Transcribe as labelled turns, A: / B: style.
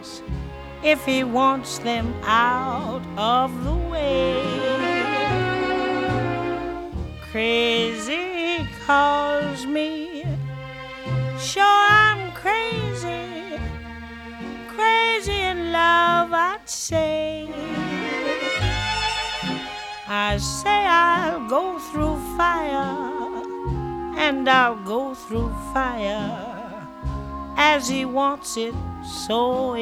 A: things if he wants them out of the way. Crazy calls me, sure I'm crazy, crazy in love I'd say. I say I'll go through fire, and I'll go through fire as he wants it, so